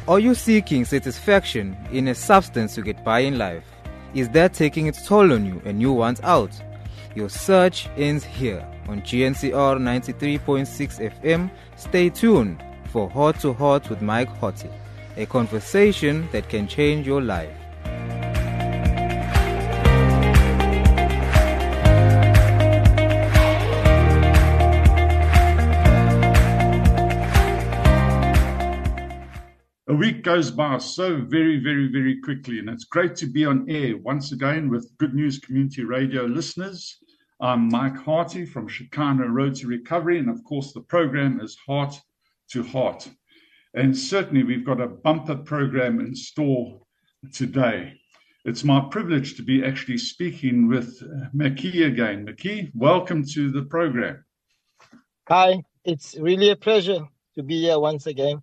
Are you seeking satisfaction in a substance to get by in life? Is that taking its toll on you and you want out? Your search ends here on GNCR 93.6 FM. Stay tuned for Heart to Heart with Mike Hotty, a conversation that can change your life. A week goes by so very, very, very quickly, and it's great to be on air once again with Good News Community Radio listeners. I'm Mike Harty from Shekinah Road to Recovery, and of course the program is Heart to Heart. And certainly we've got a bumper program in store today. It's my privilege to be actually speaking with Makee again. Makee, welcome to the program. Hi, it's really a pleasure to be here once again.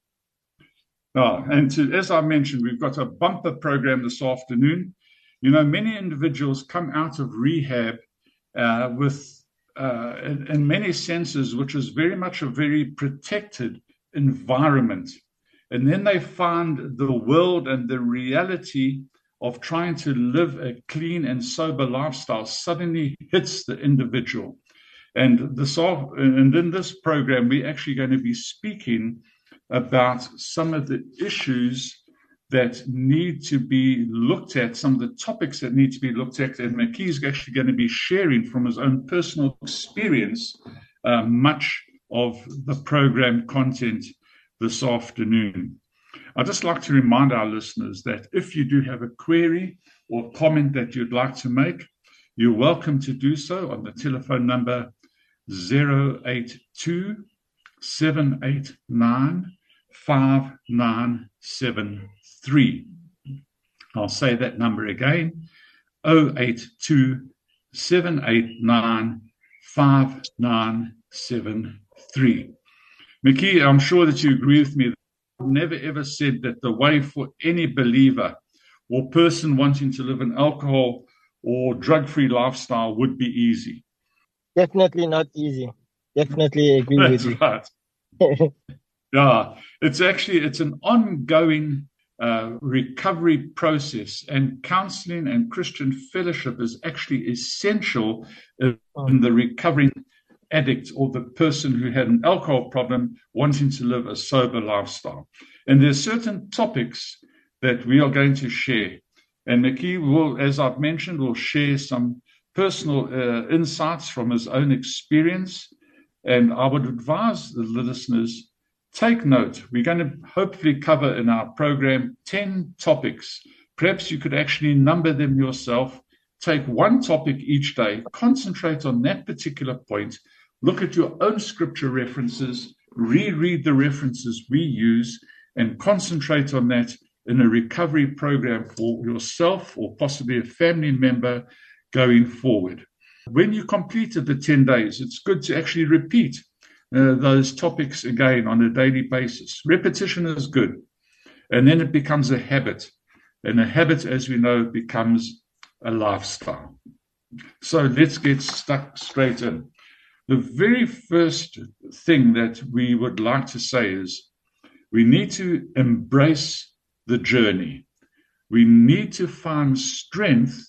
As I mentioned, we've got a bumper program this afternoon. You know, many individuals come out of rehab with, in many senses, which is very much a very protected environment. And then they find the world and the reality of trying to live a clean and sober lifestyle suddenly hits the individual. And in this program, we're actually going to be speaking about some of the issues that need to be looked at, some of the topics that need to be looked at. And Makee is actually going to be sharing from his own personal experience much of the program content this afternoon. I'd just like to remind our listeners that if you do have a query or comment that you'd like to make, you're welcome to do so on the telephone number 082 789 5973. I'll say that number again, 082 789 5973. Makee, I'm sure that you agree with me. I've never ever said that the way for any believer or person wanting to live an alcohol or drug-free lifestyle would be easy. Definitely not easy. Definitely agree with you. That's right. Yeah, it's an ongoing recovery process, and counseling and Christian fellowship is actually essential in the recovering addict or the person who had an alcohol problem wanting to live a sober lifestyle. And there's certain topics that we are going to share. And Makee will, as I've mentioned, will share some personal insights from his own experience. And I would advise the listeners, take note. We're going to hopefully cover in our program 10 topics. Perhaps you could actually number them yourself. Take one topic each day, concentrate on that particular point, look at your own scripture references, reread the references we use, and concentrate on that in a recovery program for yourself or possibly a family member going forward. When you completed the 10 days, it's good to actually repeat those topics again on a daily basis. Repetition is good. And then it becomes a habit. And a habit, as we know, becomes a lifestyle. So let's get stuck straight in. The very first thing that we would like to say is we need to embrace the journey. We need to find strength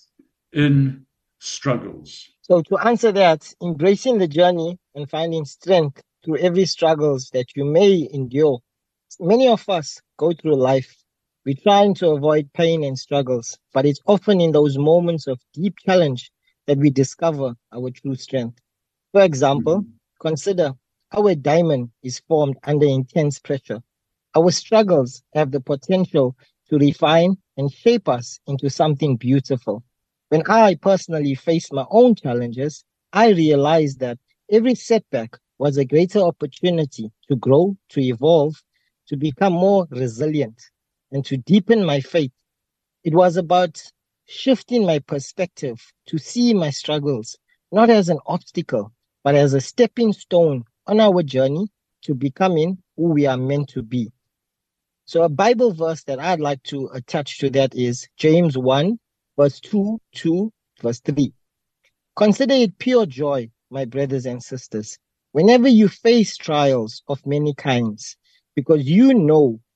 in struggles. So to answer that, embracing the journey and finding strength through every struggles that you may endure. Many of us go through life. We're trying to avoid pain and struggles, but it's often in those moments of deep challenge that we discover our true strength. For example, consider our diamond is formed under intense pressure. Our struggles have the potential to refine and shape us into something beautiful. When I personally faced my own challenges, I realized that every setback was a greater opportunity to grow, to evolve, to become more resilient, and to deepen my faith. It was about shifting my perspective to see my struggles not as an obstacle, but as a stepping stone on our journey to becoming who we are meant to be. So a Bible verse that I'd like to attach to that is James 1, verse 2 to verse 3. Consider it pure joy, my brothers and sisters, whenever you face trials of many kinds, because you know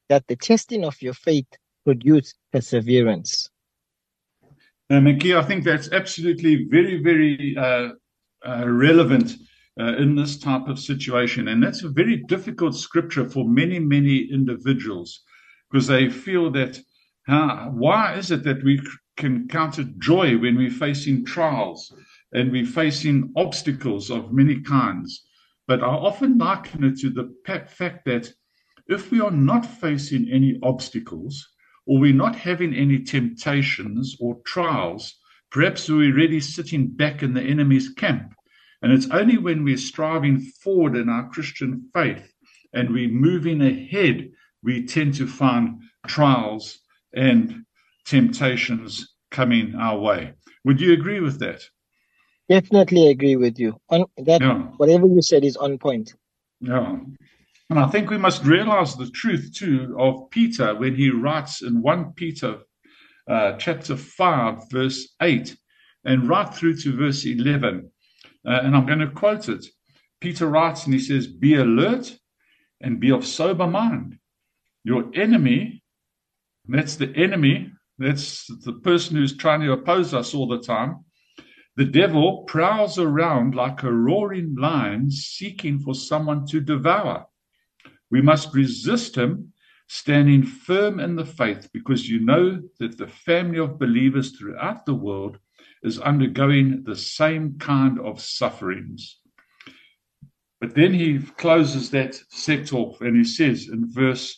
that the testing of your faith produce perseverance. Mickey, I think that's absolutely very, very relevant in this type of situation. And that's a very difficult scripture for many, many individuals, because they feel that, why is it that we can count it joy when we're facing trials and we're facing obstacles of many kinds? But I often liken it to the fact that if we are not facing any obstacles, or we're not having any temptations or trials, perhaps we're already sitting back in the enemy's camp. And it's only when we're striving forward in our Christian faith and we're moving ahead, we tend to find trials and temptations coming our way. Would you agree with that? Definitely agree with you. Whatever you said is on point. Yeah. And I think we must realize the truth, too, of Peter when he writes in 1 Peter chapter 5, verse 8, and right through to verse 11. And I'm going to quote it. Peter writes and he says, "Be alert and be of sober mind. Your enemy," that's the enemy, that's the person who's trying to oppose us all the time, "the devil prowls around like a roaring lion seeking for someone to devour. We must resist him, standing firm in the faith, because you know that the family of believers throughout the world is undergoing the same kind of sufferings." But then he closes that set off and he says in verse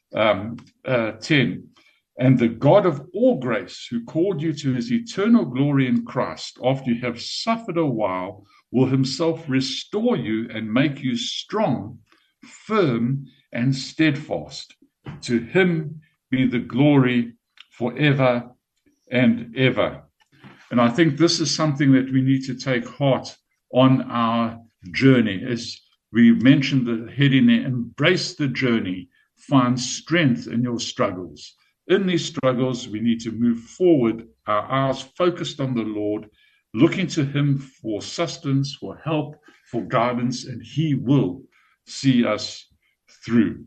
10, "And the God of all grace, who called you to his eternal glory in Christ, after you have suffered a while, will himself restore you and make you strong, firm, and steadfast. To him be the glory forever and ever." And I think this is something that we need to take heart on our journey. As we mentioned the heading there, embrace the journey, find strength in your struggles. In these struggles, we need to move forward, our eyes focused on the Lord, looking to him for sustenance, for help, for guidance, and he will see us through.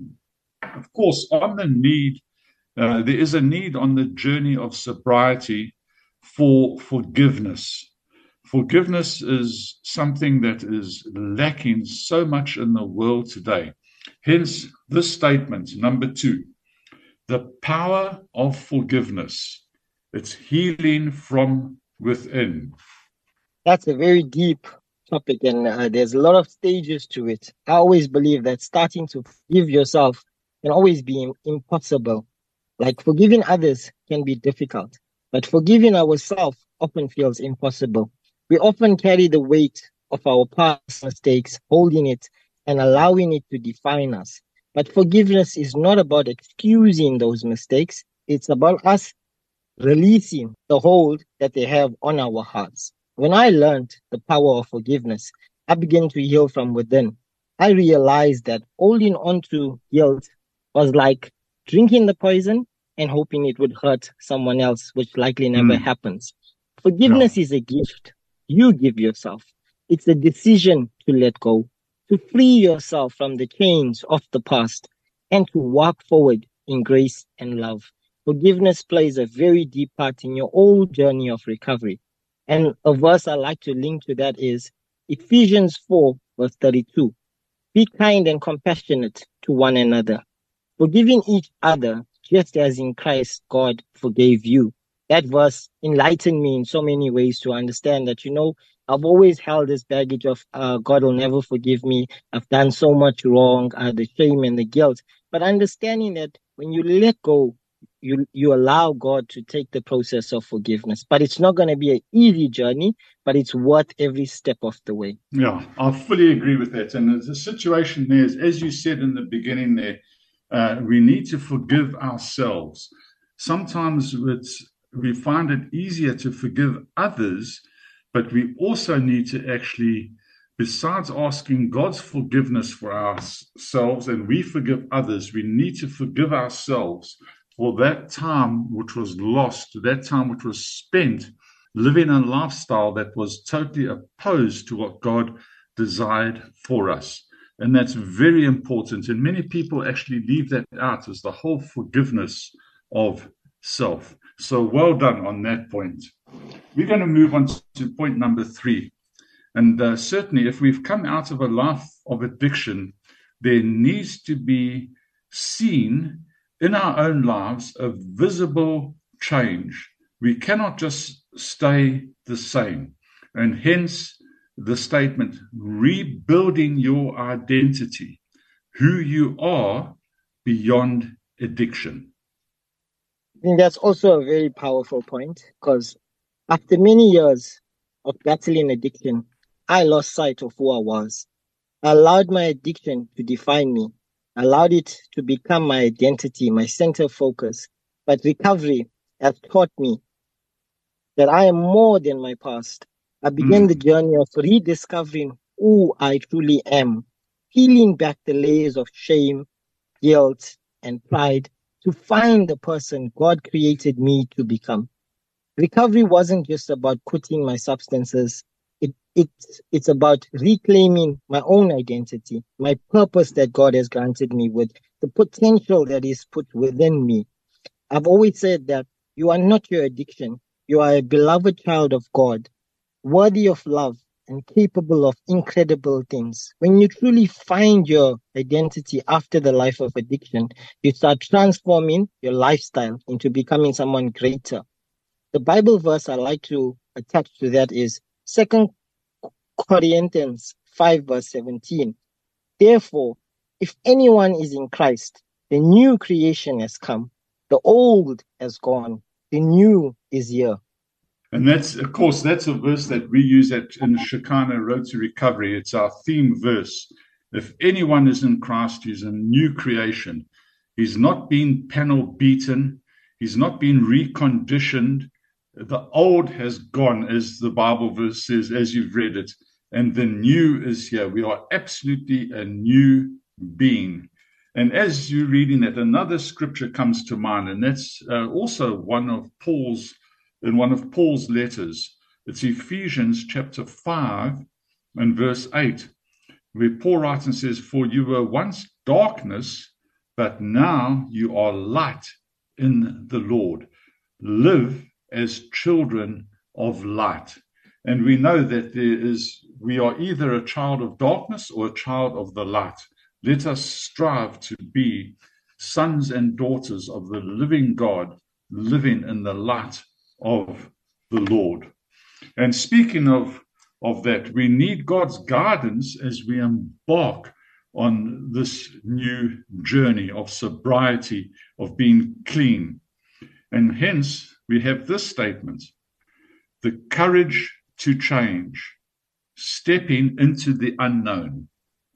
Of course, on the need, there is a need on the journey of sobriety for forgiveness. Forgiveness is something that is lacking so much in the world today. Hence, this statement, number 2, the power of forgiveness. It's healing from within. That's a very deep topic, and there's a lot of stages to it. I always believe that starting to forgive yourself can always be impossible. Like forgiving others can be difficult, but forgiving ourselves often feels impossible. We often carry the weight of our past mistakes, holding it and allowing it to define us. But forgiveness is not about excusing those mistakes. It's about us releasing the hold that they have on our hearts. When I learned the power of forgiveness, I began to heal from within. I realized that holding on to guilt was like drinking the poison and hoping it would hurt someone else, which likely never happens. Forgiveness is a gift you give yourself. It's a decision to let go, to free yourself from the chains of the past, and to walk forward in grace and love. Forgiveness plays a very deep part in your whole journey of recovery. And a verse I like to link to that is Ephesians 4, verse 32. Be kind and compassionate to one another, forgiving each other just as in Christ God forgave you. That verse enlightened me in so many ways to understand that, I've always held this baggage of God will never forgive me. I've done so much wrong, the shame and the guilt. But understanding that when you let go, you allow God to take the process of forgiveness. But it's not going to be an easy journey, but it's worth every step of the way. Yeah, I fully agree with that. And the situation there is, as you said in the beginning there, we need to forgive ourselves. Sometimes we find it easier to forgive others, but we also need to actually, besides asking God's forgiveness for ourselves and we forgive others, we need to forgive ourselves for that time which was lost, that time which was spent living a lifestyle that was totally opposed to what God desired for us. And that's very important. And many people actually leave that out as the whole forgiveness of self. So well done on that point. We're going to move on to point number 3. And certainly, if we've come out of a life of addiction, there needs to be seen in our own lives a visible change. We cannot just stay the same. And hence the statement, rebuilding your identity, who you are beyond addiction. I think that's also a very powerful point, because after many years of battling addiction, I lost sight of who I was. I allowed my addiction to define me. I allowed it to become my identity, my center of focus. But recovery has taught me that I am more than my past. I began the journey of rediscovering who I truly am, peeling back the layers of shame, guilt, and pride to find the person God created me to become. Recovery wasn't just about quitting my substances. It's about reclaiming my own identity, my purpose that God has granted me with, the potential that is put within me. I've always said that you are not your addiction. You are a beloved child of God, worthy of love and capable of incredible things. When you truly find your identity after the life of addiction, you start transforming your lifestyle into becoming someone greater. The Bible verse I like to attach to that is 2 Corinthians 5 verse 17. Therefore, if anyone is in Christ, the new creation has come. The old has gone. The new is here. And that's, of course, that's a verse that we use in the Shekinah Road to Recovery. It's our theme verse. If anyone is in Christ, he's a new creation. He's not been panel beaten. He's not been reconditioned. The old has gone, as the Bible verse says, as you've read it, and the new is here. We are absolutely a new being. And as you're reading that, another scripture comes to mind, and that's also one of Paul's letters. It's Ephesians chapter 5 and verse 8, where Paul writes and says, "For you were once darkness, but now you are light in the Lord. Live as children of light." And we know that we are either a child of darkness or a child of the light. Let us strive to be sons and daughters of the living God, living in the light of the Lord. And speaking of that, we need God's guidance as we embark on this new journey of sobriety, of being clean. And hence, we have this statement: the courage to change, stepping into the unknown.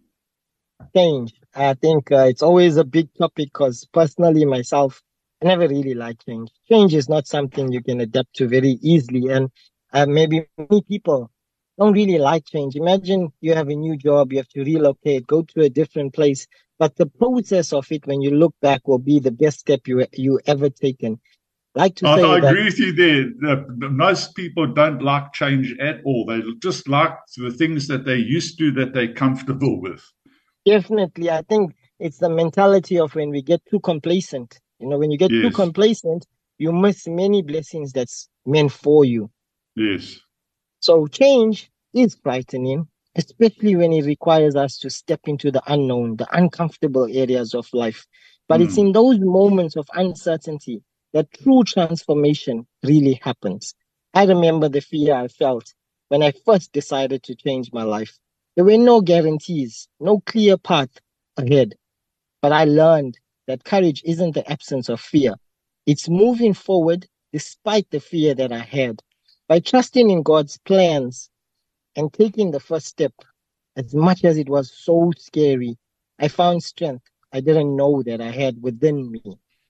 Change. I think it's always a big topic, because personally myself, I never really like change. Change is not something you can adapt to very easily. And maybe many people don't really like change. Imagine you have a new job, you have to relocate, go to a different place. But the process of it, when you look back, will be the best step you ever taken. I agree with you there. Most people don't like change at all. They just like the things that they're used to, that they're comfortable with. Definitely. I think it's the mentality of when we get too complacent. When you get too complacent, you miss many blessings that's meant for you. Yes. So change is frightening, especially when it requires us to step into the unknown, the uncomfortable areas of life. But it's in those moments of uncertainty that true transformation really happens. I remember the fear I felt when I first decided to change my life. There were no guarantees, no clear path ahead. But I learned that courage isn't the absence of fear. It's moving forward despite the fear that I had. By trusting in God's plans and taking the first step, as much as it was so scary, I found strength I didn't know that I had within me.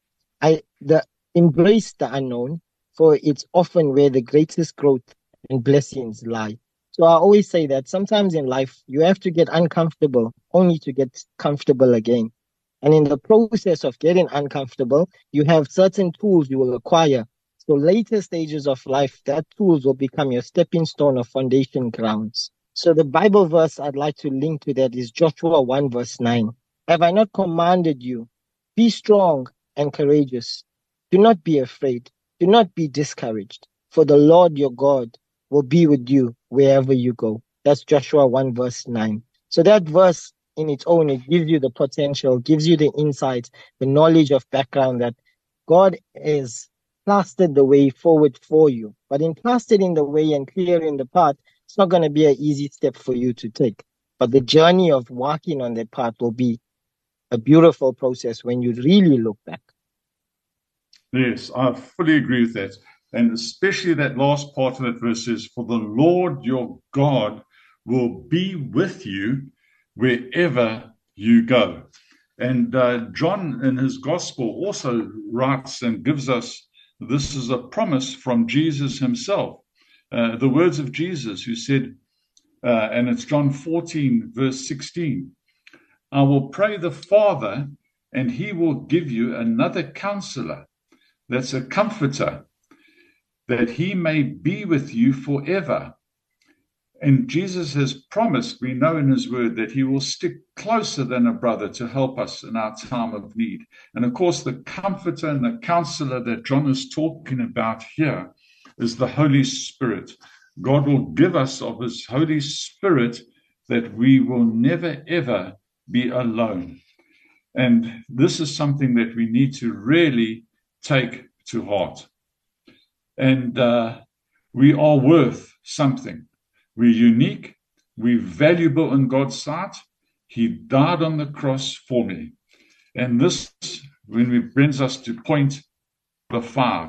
I embraced the unknown, for it's often where the greatest growth and blessings lie. So I always say that sometimes in life, you have to get uncomfortable only to get comfortable again. And in the process of getting uncomfortable, you have certain tools you will acquire. So later stages of life, that tools will become your stepping stone of foundation grounds. So the Bible verse I'd like to link to that is Joshua 1 verse 9. Have I not commanded you? Be strong and courageous. Do not be afraid. Do not be discouraged. For the Lord your God will be with you wherever you go. That's Joshua 1 verse 9. So that verse in its own, it gives you the potential, gives you the insight, the knowledge of background that God is plastered the way forward for you. But in plastering the way and clearing the path, it's not going to be an easy step for you to take. But the journey of walking on that path will be a beautiful process when you really look back. Yes, I fully agree with that. And especially that last part of that verse is, for the Lord your God will be with you wherever you go. And John in his gospel also writes and gives us, this is a promise from Jesus himself. The words of Jesus who said, and it's John 14, verse 16, I will pray the Father, and he will give you another counselor, that's a comforter, that he may be with you forever. And Jesus has promised, we know in his word, that he will stick closer than a brother to help us in our time of need. And of course, the comforter and the counselor that John is talking about here is the Holy Spirit. God will give us of his Holy Spirit that we will never, ever be alone. And this is something that we need to really take to heart. And we are worth something. We're unique. We're valuable in God's sight. He died on the cross for me. And this, when it brings us to point number 5,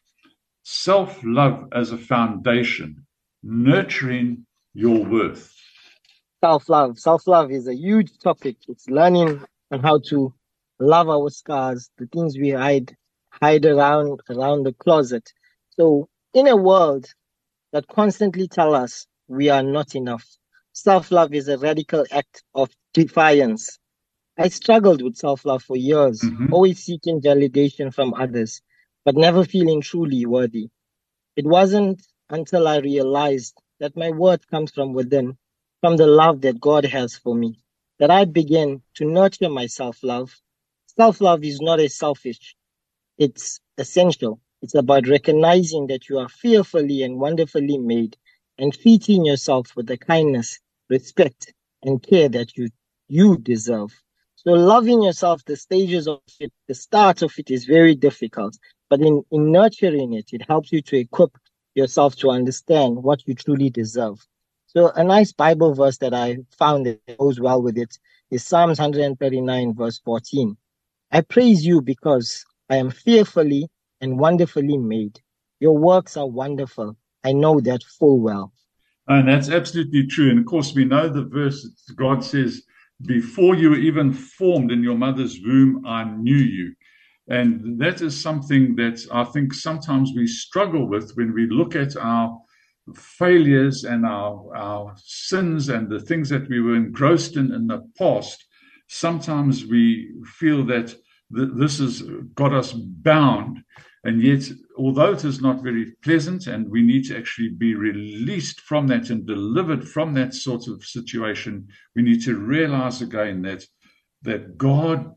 self-love as a foundation, nurturing your worth. Self-love. Self-love is a huge topic. It's learning on how to love our scars, the things we hide around the closet. So in a world that constantly tell us we are not enough, self-love is a radical act of defiance. I struggled with self-love for years, always seeking validation from others, but never feeling truly worthy. It wasn't until I realized that my worth comes from within, from the love that God has for me, that I began to nurture my self-love. Self-love is not as selfish. It's essential. It's about recognizing that you are fearfully and wonderfully made and treating yourself with the kindness, respect, and care that you deserve. So loving yourself, the stages of it, the start of it is very difficult. But in nurturing it, it helps you to equip yourself to understand what you truly deserve. So a nice Bible verse that I found that goes well with it is Psalms 139, verse 14. I praise you because I am fearfully and wonderfully made. Your works are wonderful. I know that full well. And that's absolutely true. And of course, we know the verse, God says, before you were even formed in your mother's womb, I knew you. And that is something that I think sometimes we struggle with when we look at our failures and our sins and the things that we were engrossed in the past. Sometimes we feel that this has got us bound. And yet, although it is not very pleasant and we need to actually be released from that and delivered from that sort of situation, we need to realize again that God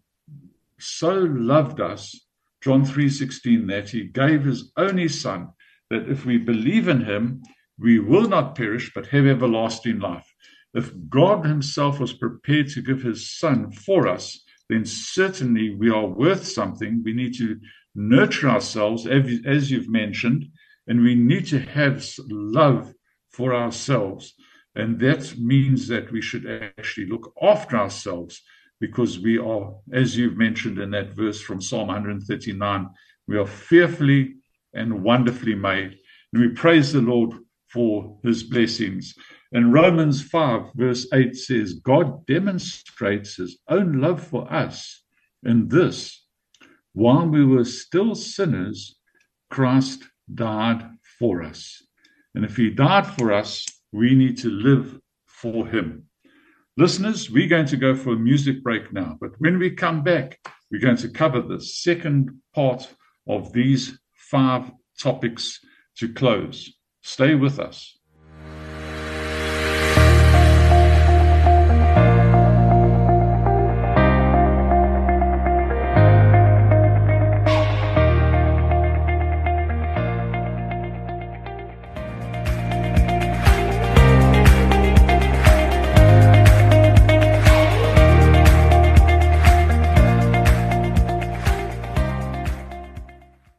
so loved us, John 3:16, that he gave his only son, that if we believe in him, we will not perish but have everlasting life. If God himself was prepared to give his son for us, then certainly we are worth something. We need to nurture ourselves, as you've mentioned, and we need to have love for ourselves. And that means that we should actually look after ourselves, because we are, as you've mentioned in that verse from Psalm 139, we are fearfully and wonderfully made. And we praise the Lord for his blessings. And Romans 5, verse 8 says, God demonstrates his own love for us in this: while we were still sinners, Christ died for us. And if he died for us, we need to live for him. Listeners, we're going to go for a music break now. But when we come back, we're going to cover the second part of these 5 topics to close. Stay with us.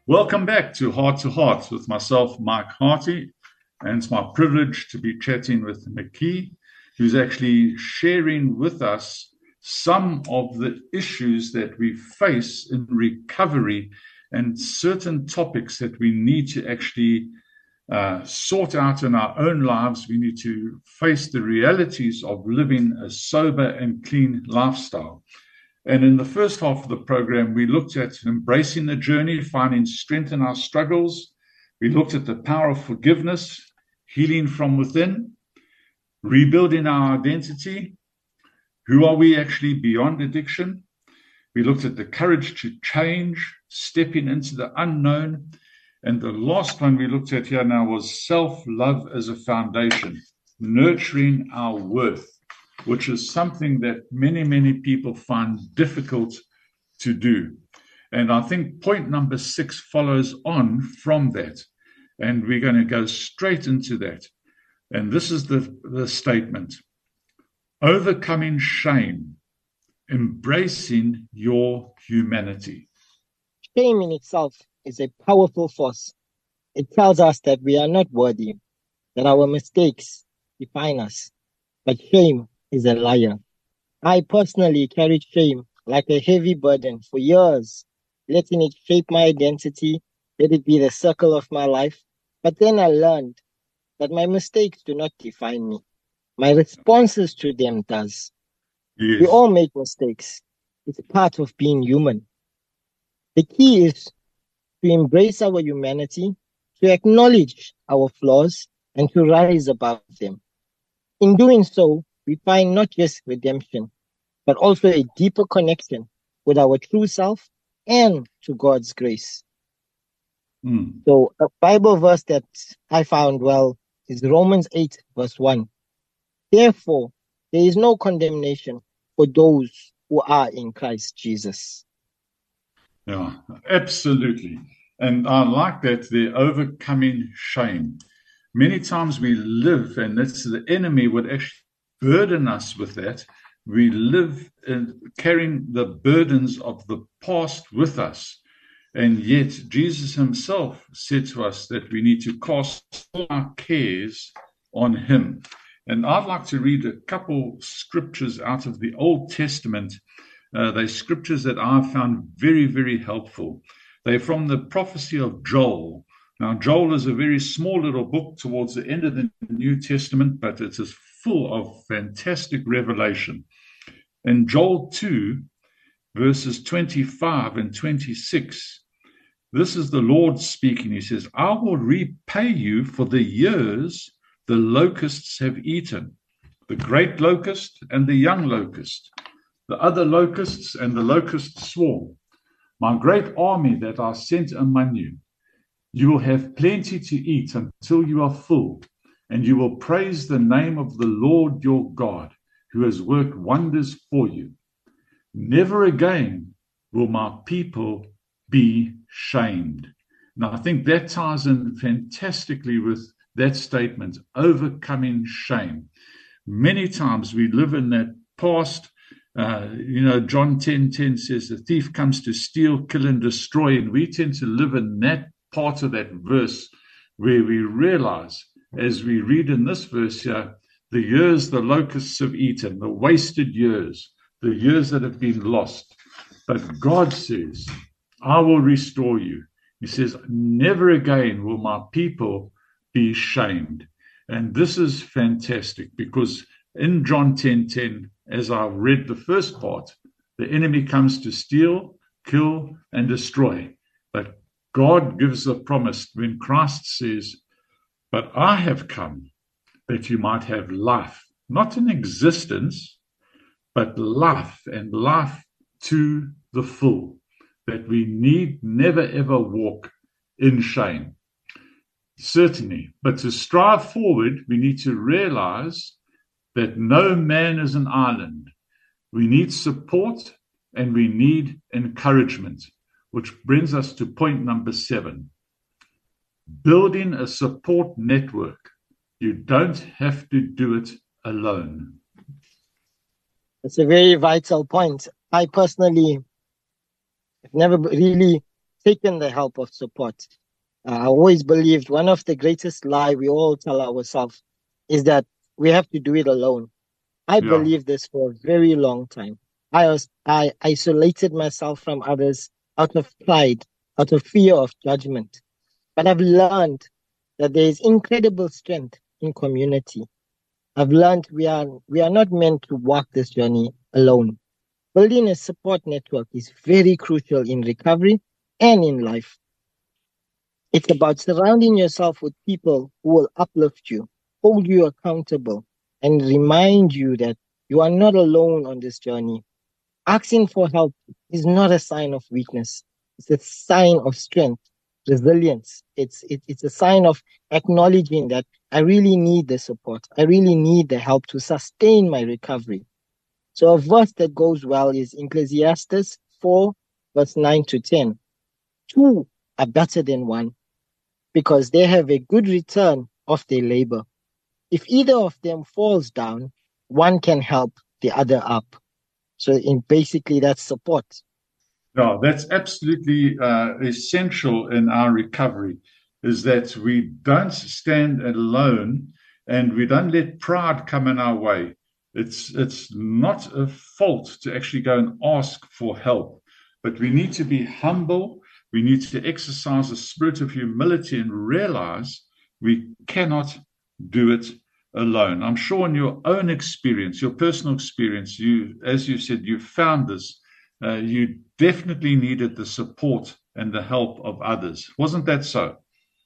Welcome back to Heart with myself, Mike Harty, and it's my privilege to be chatting with McKee, who's actually sharing with us some of the issues that we face in recovery and certain topics that we need to actually sort out in our own lives. We need to face the realities of living a sober and clean lifestyle. And in the first half of the program, we looked at embracing the journey, finding strength in our struggles. We looked at the power of forgiveness, healing from within, rebuilding our identity. Who are we actually beyond addiction? We looked at the courage to change, stepping into the unknown. And the last one we looked at here now was self-love as a foundation, nurturing our worth, which is something that many, many people find difficult to do. And I think point number 6 follows on from that. And we're going to go straight into that. And this is the statement: overcoming shame, embracing your humanity. Shame in itself is a powerful force. It tells us that we are not worthy, that our mistakes define us. But shame is a liar. I personally carried shame like a heavy burden for years, letting it shape my identity, let it be the circle of my life. But then I learned that my mistakes do not define me. My responses to them does. Yes. We all make mistakes. It's part of being human. The key is to embrace our humanity, to acknowledge our flaws, and to rise above them. In doing so, we find not just redemption, but also a deeper connection with our true self and to God's grace. So a Bible verse that I found well is Romans 8, verse 1. Therefore, there is no condemnation for those who are in Christ Jesus. Yeah, absolutely. And I like that, they're overcoming shame. Many times we live, and that's the enemy would actually burden us with that. We live in carrying the burdens of the past with us. And yet Jesus himself said to us that we need to cast all our cares on him. And I'd like to read a couple scriptures out of the Old Testament. They're scriptures that I've found very, very helpful. They're from the prophecy of Joel. Now, Joel is a very small little book towards the end of the New Testament, but it is full of fantastic revelation. In Joel 2, verses 25 and 26, this is the Lord speaking. He says, I will repay you for the years the locusts have eaten, the great locust and the young locust, the other locusts and the locust swarm, my great army that I sent among you. You will have plenty to eat until you are full, and you will praise the name of the Lord your God, who has worked wonders for you. Never again will my people be shamed. Now, I think that ties in fantastically with that statement, overcoming shame. Many times we live in that past. John 10:10 says the thief comes to steal, kill, and destroy. And we tend to live in that part of that verse where we realize, as we read in this verse here, the years the locusts have eaten, the wasted years, the years that have been lost. But God says, I will restore you. He says, never again will my people be shamed. And this is fantastic, because in John 10:10, as I read the first part, the enemy comes to steal, kill, and destroy. But God gives a promise when Christ says, but I have come that you might have life, not in existence, but life, and life to the full, that we need never ever walk in shame. Certainly, but to strive forward, we need to realize that no man is an island. We need support and we need encouragement, which brings us to point number 7. Building a support network. You don't have to do it alone. It's a very vital point. I personally have never really taken the help of support. I always believed one of the greatest lie we all tell ourselves is that we have to do it alone. I Yeah. believed this for a very long time. I isolated myself from others out of pride, out of fear of judgment. But I've learned that there is incredible strength in community. I've learned we are not meant to walk this journey alone. Building a support network is very crucial in recovery and in life. It's about surrounding yourself with people who will uplift you, hold you accountable, and remind you that you are not alone on this journey. Asking for help is not a sign of weakness. It's a sign of strength, resilience. It's a sign of acknowledging that I really need the support. I really need the help to sustain my recovery. So a verse that goes well is Ecclesiastes 4, verse 9 to 10. Two are better than one because they have a good return of their labor. If either of them falls down, one can help the other up. So basically that's support. No, that's absolutely essential in our recovery, is that we don't stand alone and we don't let pride come in our way. It's not a fault to actually go and ask for help, but we need to be humble. We need to exercise a spirit of humility and realize we cannot do it alone. I'm sure in your own experience, your personal experience, as you said, you found this. You definitely needed the support and the help of others. Wasn't that so?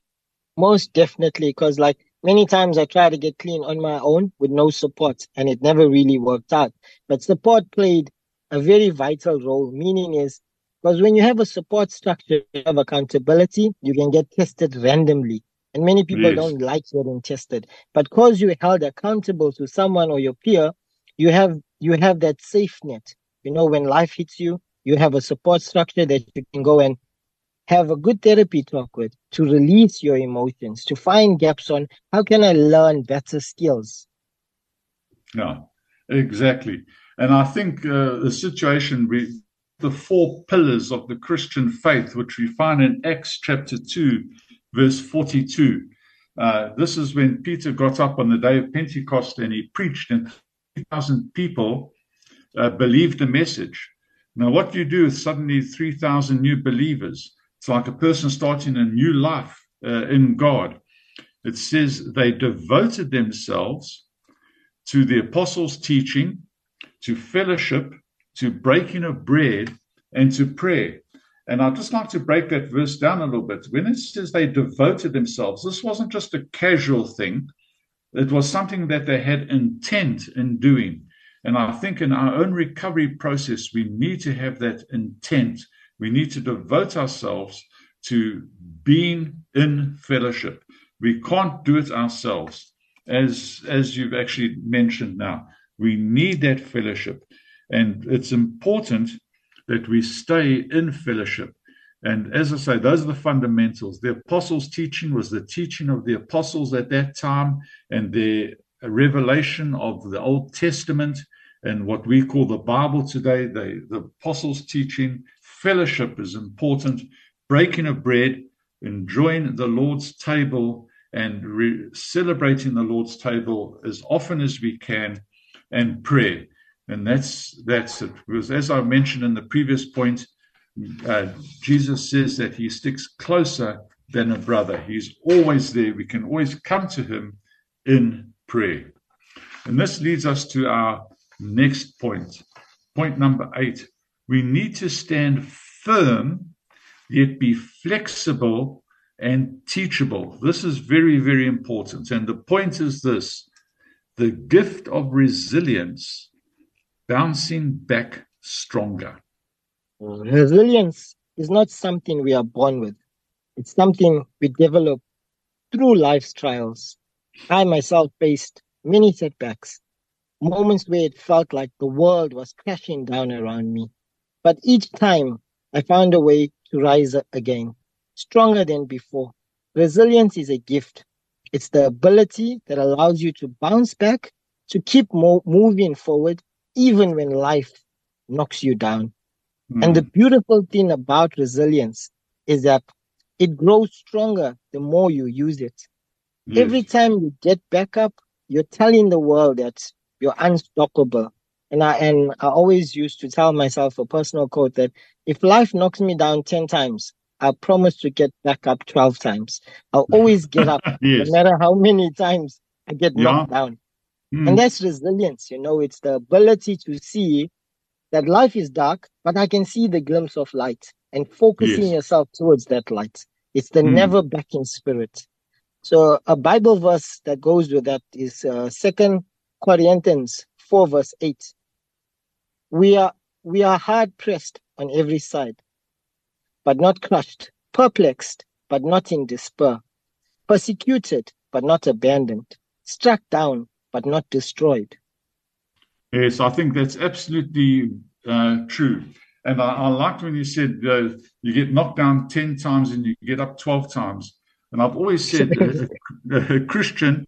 Most definitely, because like many times I try to get clean on my own with no support, and it never really worked out. But support played a very vital role, meaning is because when you have a support structure, you have accountability, you can get tested randomly. And many people Yes. don't like getting tested. But because you're held accountable to someone or your peer, you have that safe net. You know, when life hits you, you have a support structure that you can go and have a good therapy talk with to release your emotions, to find gaps on how can I learn better skills. Yeah, exactly. And I think the situation, the four pillars of the Christian faith, which we find in Acts chapter 2, verse 42. This is when Peter got up on the day of Pentecost and he preached, and 3,000 people believed the message. Now, what do you do with suddenly 3,000 new believers? It's like a person starting a new life in God. It says they devoted themselves to the apostles' teaching, to fellowship, to breaking of bread, and to prayer. And I'd just like to break that verse down a little bit. When it says they devoted themselves, this wasn't just a casual thing. It was something that they had intent in doing. And I think in our own recovery process, we need to have that intent. We need to devote ourselves to being in fellowship. We can't do it ourselves, as you've actually mentioned now. We need that fellowship. And it's important that we stay in fellowship. And as I say, those are the fundamentals. The apostles' teaching was the teaching of the apostles at that time, and their revelation of the Old Testament and what we call the Bible today, the apostles' teaching. Fellowship is important. Breaking of bread, enjoying the Lord's table, and celebrating the Lord's table as often as we can, and prayer. And that's it. Because as I mentioned in the previous point, Jesus says that he sticks closer than a brother. He's always there. We can always come to him in prayer. And this leads us to our next point. Point number 8. We need to stand firm, yet be flexible and teachable. This is very, very important. And the point is this: the gift of resilience, bouncing back stronger. Resilience is not something we are born with. It's something we develop through life's trials. I myself faced many setbacks, moments where it felt like the world was crashing down around me. But each time I found a way to rise again, stronger than before. Resilience is a gift. It's the ability that allows you to bounce back, to keep moving forward, even when life knocks you down. And the beautiful thing about resilience is that it grows stronger the more you use it. Yes. Every time you get back up, you're telling the world that you're unstoppable. And I always used to tell myself a personal quote that if life knocks me down 10 times, I promise to get back up 12 times. I'll always get up, no Yes. matter how many times I get Yeah. knocked down. Mm. And that's resilience, it's the ability to see that life is dark, but I can see the glimpse of light and focusing Yes. yourself towards that light. It's the Mm. never backing spirit. So a Bible verse that goes with that is 2 Corinthians 4 verse 8. We are hard pressed on every side, but not crushed, perplexed, but not in despair, persecuted, but not abandoned, struck down, but not destroyed. Yes, I think that's absolutely true. And I liked when you said you get knocked down 10 times and you get up 12 times. And I've always said a Christian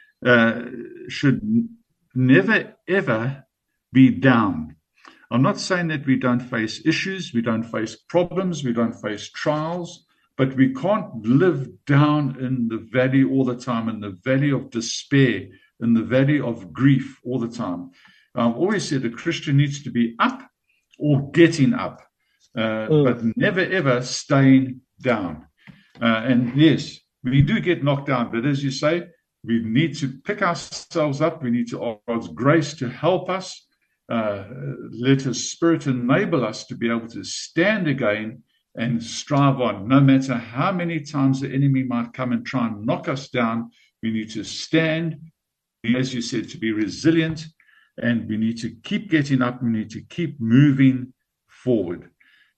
should never, ever be down. I'm not saying that we don't face issues, we don't face problems, we don't face trials, but we can't live down in the valley all the time, in the valley of despair, in the valley of grief all the time. I've always said a Christian needs to be up or getting up, but never, ever staying down. And yes, we do get knocked down, but as you say, we need to pick ourselves up. We need to ask God's grace to help us. Let His Spirit enable us to be able to stand again and strive on. No matter how many times the enemy might come and try and knock us down, we need to stand, as you said, to be resilient, and we need to keep getting up. We need to keep moving forward.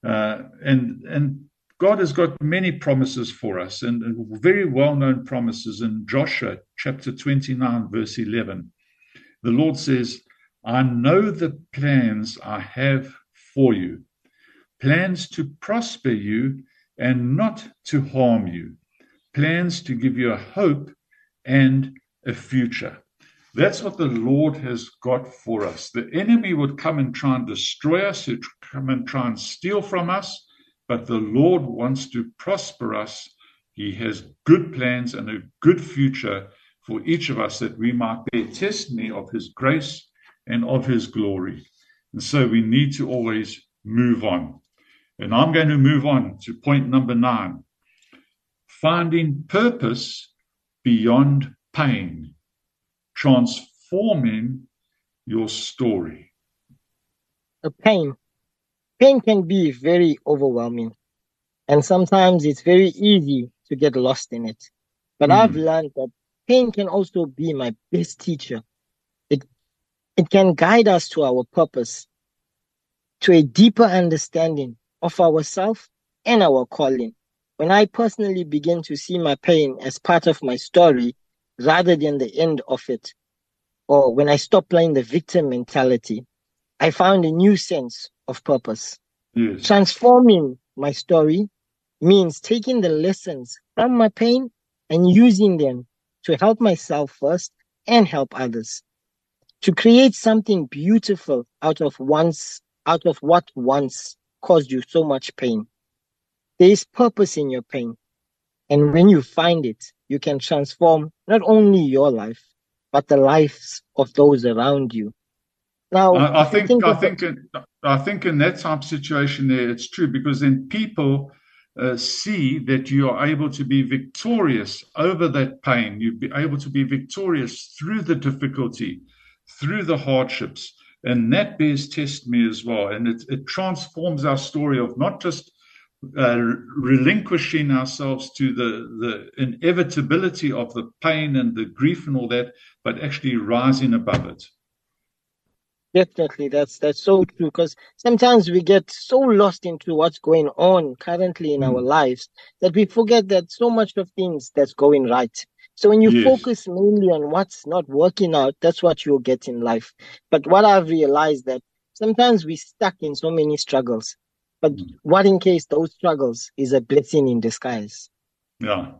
And God has got many promises for us, and very well-known promises in Joshua chapter 29, verse 11. The Lord says, I know the plans I have for you, plans to prosper you and not to harm you, plans to give you a hope and a future. That's what the Lord has got for us. The enemy would come and try and destroy us, he'd come and try and steal from us, but the Lord wants to prosper us. He has good plans and a good future for each of us, that we might bear testimony of His grace and of His glory. And so we need to always move on. And I'm going to move on to point number 9. Finding purpose beyond pain. Transforming your story. Pain can be very overwhelming, and sometimes it's very easy to get lost in it. But I've learned that pain can also be my best teacher. It can guide us to our purpose, to a deeper understanding of ourselves and our calling. When I personally begin to see my pain as part of my story rather than the end of it, or when I stop playing the victim mentality, I found a new sense of purpose. Yes. Transforming my story means taking the lessons from my pain and using them to help myself first and help others. To create something beautiful out of what once caused you so much pain. There is purpose in your pain. And when you find it, you can transform not only your life, but the lives of those around you. Now, I think in that type of situation there, it's true, because then people see that you are able to be victorious over that pain. You'll be able to be victorious through the difficulty, through the hardships, and that bears testimony as well. And it transforms our story of not just relinquishing ourselves to the inevitability of the pain and the grief and all that, but actually rising above it. Definitely, that's so true, because sometimes we get so lost into what's going on currently in our lives that we forget that so much of things that's going right. So when you focus mainly on what's not working out, that's what you'll get in life. But what I've realized that sometimes we're stuck in so many struggles. But what in case those struggles is a blessing in disguise? Yeah.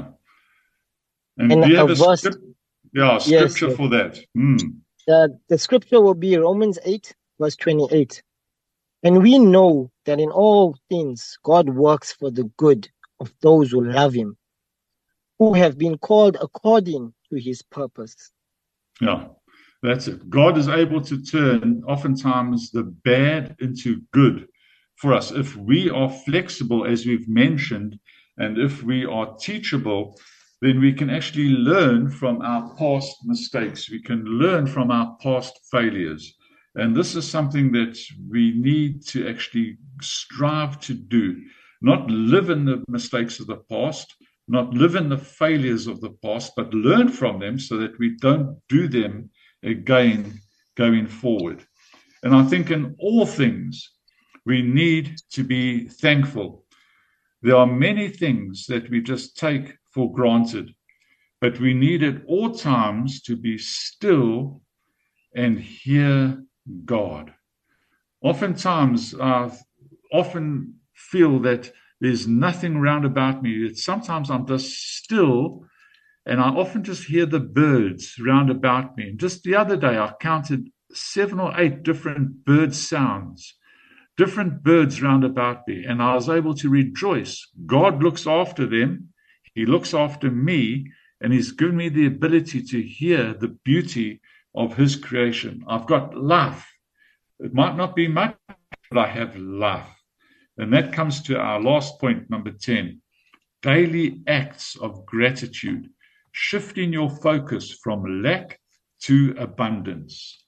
And do you have scripture for that? The scripture will be Romans 8, verse 28. And we know that in all things, God works for the good of those who love him, who have been called according to his purpose. Yeah, that's it. God is able to turn oftentimes the bad into good for us. If we are flexible, as we've mentioned, and if we are teachable, then we can actually learn from our past mistakes. We can learn from our past failures. And this is something that we need to actually strive to do, not live in the mistakes of the past, not live in the failures of the past, but learn from them so that we don't do them again going forward. And I think in all things, we need to be thankful. There are many things that we just take for granted, but we need at all times to be still and hear God. Oftentimes, I often feel that there's nothing round about me. Sometimes I'm just still, and I often just hear the birds round about me. And just the other day, I counted 7 or 8 different bird sounds, different birds round about me, and I was able to rejoice. God looks after them. He looks after me, and he's given me the ability to hear the beauty of his creation. I've got life. It might not be much, but I have life. And that comes to our last point, number 10. Daily acts of gratitude, shifting your focus from lack to abundance.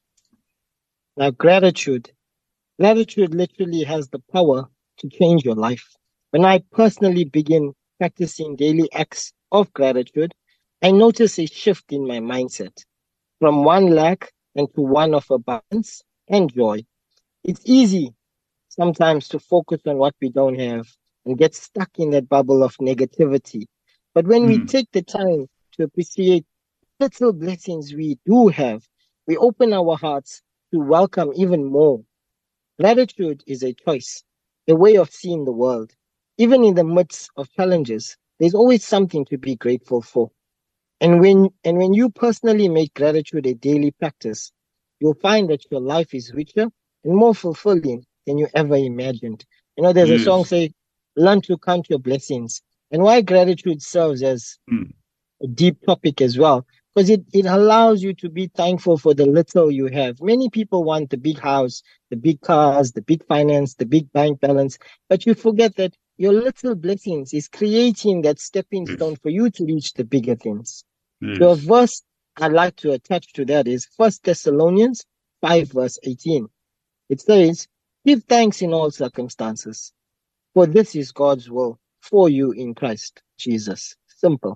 Now, gratitude literally has the power to change your life. When I personally begin practicing daily acts of gratitude, I notice a shift in my mindset from one lack and to one of abundance and joy. It's easy sometimes to focus on what we don't have and get stuck in that bubble of negativity. But when we take the time to appreciate little blessings we do have, we open our hearts to welcome even more. Gratitude is a choice, a way of seeing the world. Even in the midst of challenges, there's always something to be grateful for. And when you personally make gratitude a daily practice, you'll find that your life is richer and more fulfilling than you ever imagined. You know, there's a song say, learn to count your blessings. And why gratitude serves as a deep topic as well, because it allows you to be thankful for the little you have. Many people want the big house, the big cars, the big finance, the big bank balance, but you forget that your little blessings is creating that stepping stone for you to reach the bigger things. So a verse I'd like to attach to that is 1 Thessalonians 5 verse 18. It says, give thanks in all circumstances, for this is God's will for you in Christ Jesus. Simple.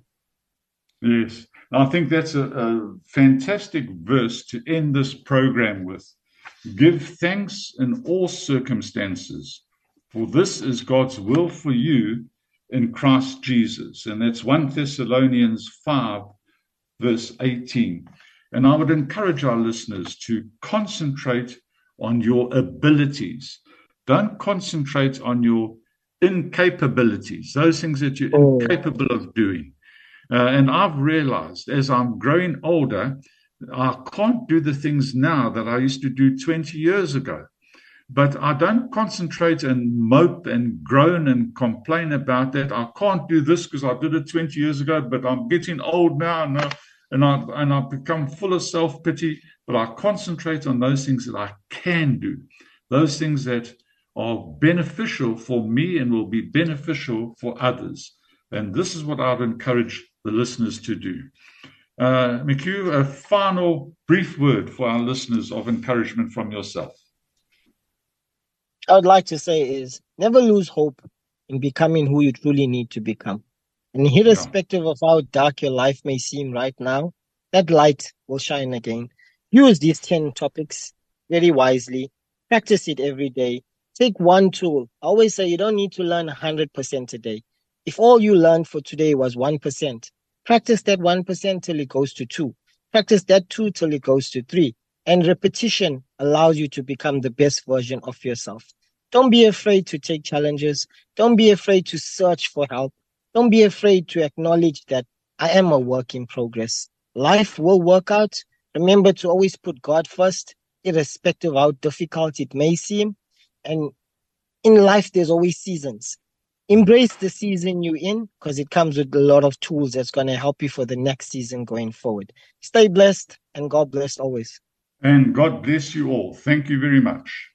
Yes, I think that's a fantastic verse to end this program with. Give thanks in all circumstances, for this is God's will for you in Christ Jesus. And that's 1 Thessalonians 5, verse 18. And I would encourage our listeners to concentrate on your abilities. Don't concentrate on your incapabilities, those things that you're incapable of doing. And I've realized as I'm growing older, I can't do the things now that I used to do 20 years ago. But I don't concentrate and mope and groan and complain about that. I can't do this because I did it 20 years ago, but I'm getting old now and I've become full of self-pity. But I concentrate on those things that I can do, those things that are beneficial for me and will be beneficial for others. And this is what I'd encourage the listeners to do. McHugh, a final brief word for our listeners of encouragement from yourself. I would like to say is never lose hope in becoming who you truly need to become. And irrespective of how dark your life may seem right now, that light will shine again. Use these 10 topics very wisely. Practice it every day. Take one tool. I always say you don't need to learn 100% a day. If all you learned for today was 1%, practice that 1% till it goes to 2. Practice that 2 till it goes to 3. And repetition allows you to become the best version of yourself. Don't be afraid to take challenges. Don't be afraid to search for help. Don't be afraid to acknowledge that I am a work in progress. Life will work out. Remember to always put God first, irrespective of how difficult it may seem. And in life, there's always seasons. Embrace the season you're in because it comes with a lot of tools that's going to help you for the next season going forward. Stay blessed and God bless always. And God bless you all. Thank you very much.